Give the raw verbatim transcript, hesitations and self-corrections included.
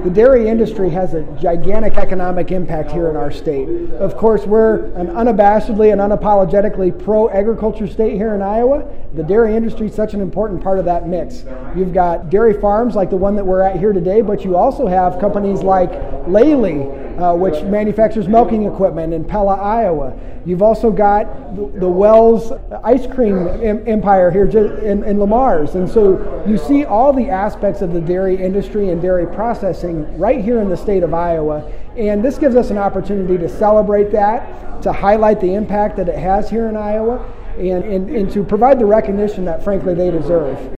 The dairy industry has a gigantic economic impact here in our state. Of course, we're an unabashedly and unapologetically pro-agriculture state here in Iowa. The dairy industry is such an important part of that mix. You've got dairy farms like the one that we're at here today, but you also have companies like Lely, uh, which manufactures milking equipment in Pella, Iowa. You've also got the, the Wells ice cream em- empire here in, in Lamar's. And so you see all the aspects of the dairy industry and dairy processing right here in the state of Iowa. And this gives us an opportunity to celebrate that, to highlight the impact that it has here in Iowa, and, and, and to provide the recognition that, frankly, they deserve.